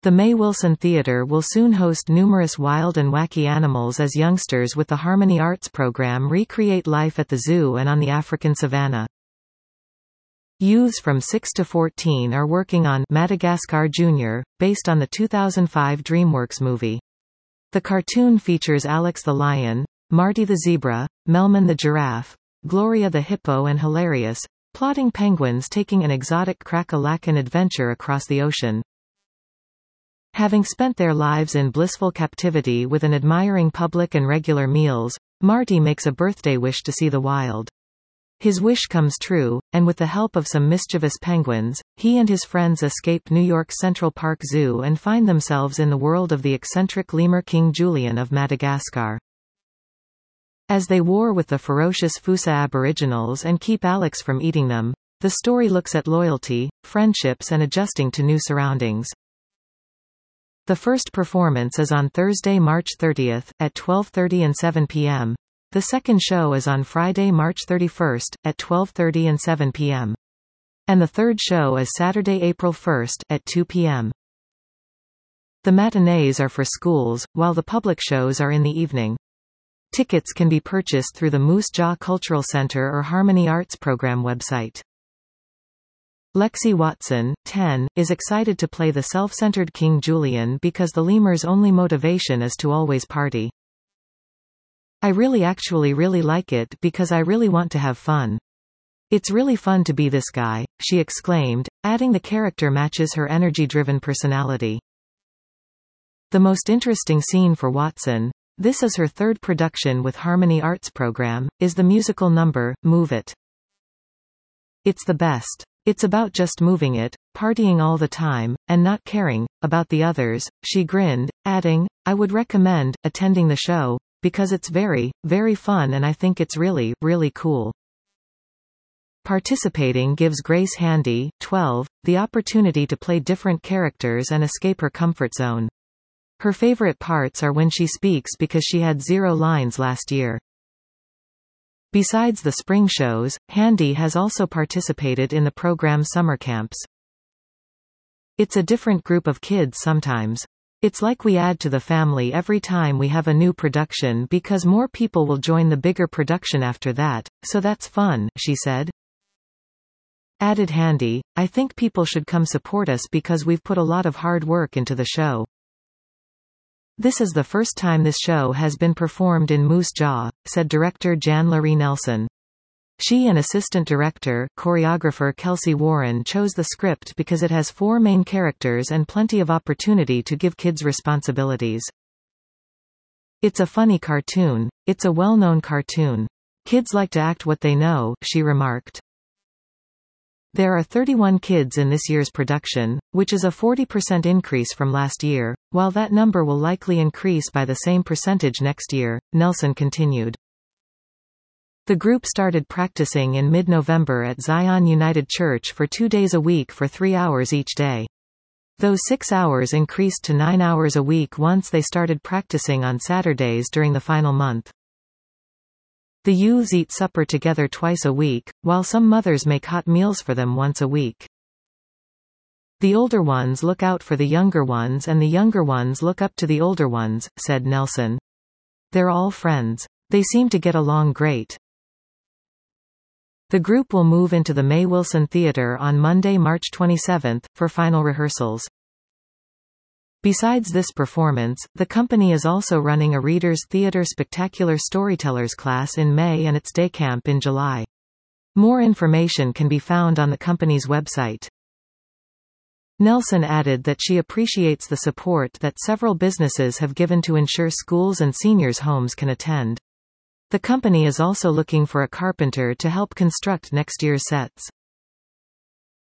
The May Wilson Theatre will soon host numerous wild and wacky animals as youngsters with the Harmony Arts program recreate life at the zoo and on the African savanna. Youths from 6 to 14 are working on Madagascar Jr., based on the 2005 DreamWorks movie. The cartoon features Alex the lion, Marty the zebra, Melman the giraffe, Gloria the hippo and hilarious, plotting penguins taking an exotic crack-a-lackin' adventure across the ocean. Having spent their lives in blissful captivity with an admiring public and regular meals, Marty makes a birthday wish to see the wild. His wish comes true, and with the help of some mischievous penguins, he and his friends escape New York's Central Park Zoo and find themselves in the world of the eccentric lemur King Julian of Madagascar. As they war with the ferocious Fusa Aboriginals and keep Alex from eating them, the story looks at loyalty, friendships and adjusting to new surroundings. The first performance is on Thursday, March 30, at 12:30 and 7 p.m. The second show is on Friday, March 31, at 12:30 and 7 p.m. And the third show is Saturday, April 1, at 2 p.m. The matinees are for schools, while the public shows are in the evening. Tickets can be purchased through the Moose Jaw Cultural Center or Harmony Arts Program website. Lexi Watson, 10, is excited to play the self-centered King Julian because the lemur's only motivation is to always party. I actually really like it because I really want to have fun. It's really fun to be this guy, she exclaimed, adding the character matches her energy-driven personality. The most interesting scene for Watson, this is her third production with Harmony Arts Program, is the musical number, Move It. It's the best. It's about just moving it, partying all the time, and not caring about the others, she grinned, adding, I would recommend attending the show, because it's very, very fun and I think it's really, really cool. Participating gives Grace Handy, 12, the opportunity to play different characters and escape her comfort zone. Her favorite parts are when she speaks because she had 0 lines last year. Besides the spring shows, Handy has also participated in the program's summer camps. It's a different group of kids sometimes. It's like we add to the family every time we have a new production because more people will join the bigger production after that, so that's fun, she said. Added Handy, I think people should come support us because we've put a lot of hard work into the show. This is the first time this show has been performed in Moose Jaw, said director Jan-Laree Nelson. She and assistant director, choreographer Kelsey Warren chose the script because it has 4 main characters and plenty of opportunity to give kids responsibilities. It's a funny cartoon. It's a well-known cartoon. Kids like to act what they know, she remarked. There are 31 kids in this year's production, which is a 40% increase from last year, while that number will likely increase by the same percentage next year, Nelson continued. The group started practicing in mid-November at Zion United Church for 2 days a week for 3 hours each day. Those 6 hours increased to 9 hours a week once they started practicing on Saturdays during the final month. The youths eat supper together twice a week, while some mothers make hot meals for them once a week. The older ones look out for the younger ones and the younger ones look up to the older ones, said Nelson. They're all friends. They seem to get along great. The group will move into the May Wilson Theatre on Monday, March 27, for final rehearsals. Besides this performance, the company is also running a Readers Theatre Spectacular Storytellers class in May and its day camp in July. More information can be found on the company's website. Nelson added that she appreciates the support that several businesses have given to ensure schools and seniors' homes can attend. The company is also looking for a carpenter to help construct next year's sets.